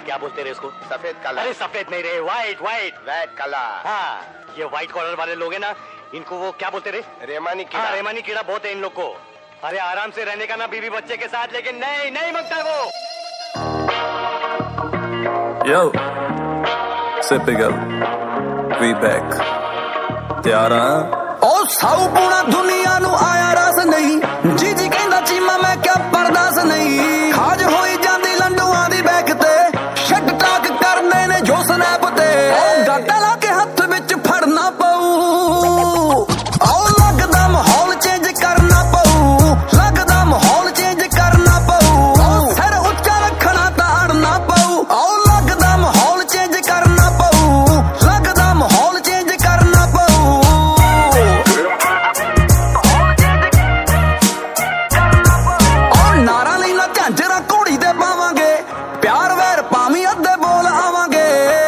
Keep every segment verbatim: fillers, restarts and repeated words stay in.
क्या बोलते रहे उसको? सफेद काला। अरे सफेद नहीं रहे, व्हाइट व्हाइट व्हाइट काला। हाँ, ये व्हाइट कॉलर वाले लोग हैं ना, इनको वो क्या बोलते रहे? रेमानी कीड़ा। हाँ, रेमानी कीड़ा बहुत है इन लोग को। अरे आराम से रहने का ना बीवी बच्चे के साथ, लेकिन नहीं नहीं मांगता है वो। Yo, Sippy Go, we back. ਤਿਆਰ ਆ ਉਹ ਸਾਊ ਪੂਣਾ ਦੁਨੀਆ ਨੂੰ ਆਇਆ ਰਸ ਨਹੀਂ, ਜੀ ਜੀ ਕਹਿੰਦਾ ਚੀਮਾ ਮੈਂ ਕਿਆ ਪਰਦਾਸ ਨਹੀਂ। ਖਾਜ ਹੋਈ ਜਾਂਦੀ ਲੰਡੂਆਂ ਦੀ ਬੈਕ ਤੇ, ਸ਼ਟ ਟਾਕ ਕਰਦੇ ਨੇ ਜੋ ਸਨੈਪ ਤੇ। ਉਹ ਗਾਟਾ ਲਾ ਕੇ ਹੱਥ ਵਿੱਚ ਫੜਨਾ ਪਊ, ਆਓ ਲੱਗਦਾ ਮਾਹੌਲ ਚੇਂਜ ਕਰਨਾ ਪਊ, ਲੱਗਦਾ ਮਾਹੌਲ ਚੇਂਜ ਕਰਨਾ ਪਊ। ਸਿਰ ਉੱਚਾ ਰੱਖਣਾ ਤਾਂ ਅੜਨਾ ਪਊ, ਆਓ ਲੱਗਦਾ ਮਾਹੌਲ ਚੇਂਜ ਕਰਨਾ ਪਊ, ਲੱਗਦਾ ਮਾਹੌਲ ਚੇਂਜ ਕਰਨਾ ਪਊ। ਨਾਰਾ ਲਈ ਨਾ ਝਾਂਜਰਾ ਘੋੜੀ ਤੇ ਪਾਵਾਂਗੇ, ਪਿਆਰ ਵੈਰ ਭਾਵੇਂ ਅੱਧੇ ਬੋਲ ਆਵਾਂਗੇ।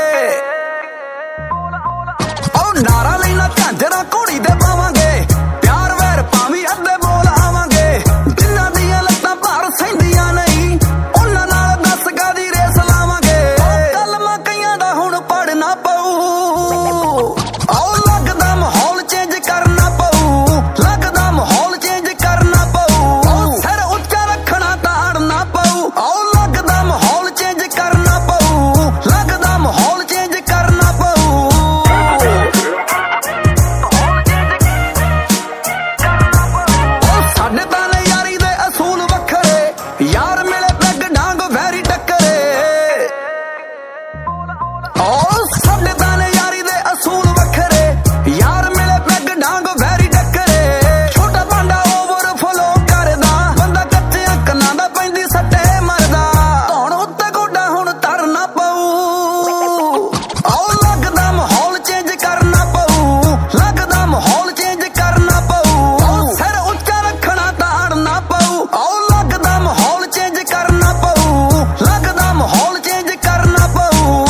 ਉਹ ਨਾਰਾ ਲਈ ਨਾ ਝਾਂਜਰਾ ਘੋੜੀ ਤੇ ਪਾਵਾਂਗੇ, ਪਿਆਰ ਵੈਰ ਭਾਵੇਂ ਅੱਧੇ ਬੋਲ ਆਵਾਂਗੇ। ਜਿਨ੍ਹਾਂ ਦੀਆਂ ਲੱਤਾਂ ਭਾਰ ਸਹਿੰਦੀਆਂ ਨਹੀਂ, ਉਹਨਾਂ ਨਾਲ ਦਸ ਕਾਦੀ ਰੇਸ ਲਾਵਾਂਗੇ। ਕਲਮਾਂ ਕਈਆਂ ਦਾ ਹੁਣ ਪੜਨਾ ਪਊ, ਆਓ ਲੱਗਦਾ ਮਾਹੌਲ ਚੇਂਜ ਕਰਨਾ ਪਊ, ਲੱਗਦਾ ਮਾਹੌਲ ਚੇਂਜ ਕਰਨਾ ਪਊ। ਸਿਰ ਉੱਚਾ ਰੱਖਣਾ ਤਾਂ ਅੜਨਾ ਪਊ, ਆਓ ਲੱਗਦਾ ਮਾਹੌਲ ਚੇਂਜ ਕਰਨਾ ਪਊ, ਲੱਗਦਾ ਮਾਹੌਲ ਚੇਂਜ ਕਰਨਾ ਪਊ। ਉਹ ਸਾਡੇ ਤਾਂ ਨੇ ਯਾਰੀ ਦੇ ਅਸੂਲ ਵੱਖਰੇ, ਯਾਰ ਮਿਲੇ ਪੈਗ ਡਾਂਗ ਵੈਰੀ ਟੱਕਰੇ। ਉਹ ਸਾਡੇ ਤਾਂ ਨੇ ਯਾਰੀ ਦੇ ਅਸੂਲ ਵੱਖਰੇ, ਯਾਰ ਮਿਲੇ ਪੈਗ ਡਾਂਗ ਵੈਰੀ ਟੱਕਰੇ। ਛੋਟਾ ਭਾਂਡਾ ਓਵਰਫਲੋ ਕਰਦਾ, ਬੰਦਾ ਕੱਚਿਆਂ ਕੰਨਾਂ ਦਾ ਪੈਂਦੀ ਸੱਟੇ ਮਰਦਾ। ਧੌਣ ਉੱਤੇ ਗੋਡਾ ਹੁਣ ਧਰਨਾ ਪਊ, ਆਓ ਲੱਗਦਾ ਮਾਹੌਲ ਚੇਂਜ ਕਰਨਾ ਪਊ, ਲੱਗਦਾ ਮਾਹੌਲ ਚੇਂਜ ਕਰਨਾ ਪਊ। ਸਿਰ ਉੱਚਾ ਰੱਖਣਾ ਤਾਂ ਅੜਨਾ ਪਊ, ਆਓ ਲੱਗਦਾ ਮਾਹੌਲ ਚੇਂਜ ਕਰਨਾ ਪਊ, ਲੱਗਦਾ ਮਾਹੌਲ ਚੇਂਜ ਕਰਨਾ ਪਊ।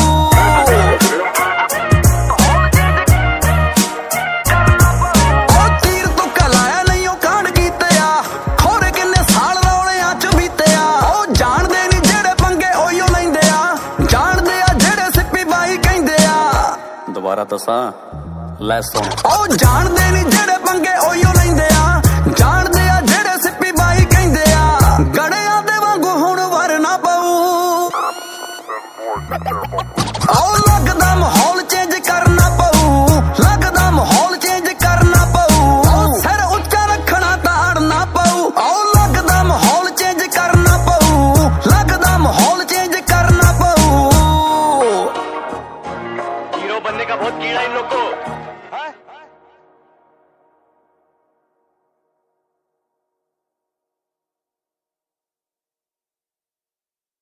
ਉਹ ਤੀਰ ਤੁੱਕਾ ਲਾਇਆ ਨਹੀਂ ਉਹ ਕਾਂਡ ਕੀਤੇ ਆ, ਖੋਰੇ ਕਿੰਨੇ ਸਾਲ ਰੌਲਿਆਂ ਚ ਬੀਤੇ ਆ। ਉਹ ਜਾਣਦੇ ਨਹੀਂ ਜਿਹੜੇ ਪੰਗੇ ਉਹੀਓ ਲੈਂਦੇ ਆ, ਜਾਣਦੇ ਆ ਜਿਹੜੇ ਸਿੱਪੀ ਬਾਈ ਕਹਿੰਦੇ ਆ। ਦੁਬਾਰਾ ਦੱਸਾਂ ਲੈ ਸੁਣ। ਉਹ ਜਾਣਦੇ ਨਹੀਂ ਜਿਹੜੇ ਪੰਗੇ ਉਹੀਓ ਲੈਂਦੇ ਆ, ਜਾਣਦੇ ਆ ਜਿਹੜੇ ਸਿੱਪੀ ਬਾਈ ਕਹਿੰਦੇ ਆ। ਗੜਿਆਂ ਦੇ ਵਾਂਗੂ ਹੁਣ ਵਰਨਾ ਪਊ, ਆਓ ਲੱਗਦਾ ਮਾਹੌਲ ਚੇਂਜ ਕਰਨਾ ਪਊ, ਲੱਗਦਾ ਮਾਹੌਲ ਚੇਂਜ ਕਰਨਾ ਪਊ। ਸਿਰ ਉੱਚਾ ਰੱਖਣਾ ਤਾਂ ਅੜਨਾ ਪਊ, ਆਓ ਲੱਗਦਾ ਮਾਹੌਲ ਚੇਂਜ ਕਰਨਾ ਪਊ, ਲੱਗਦਾ ਮਾਹੌਲ ਚੇਂਜ करना पऊ। हीरो बनने का बहुत कीड़ा इन लोग को।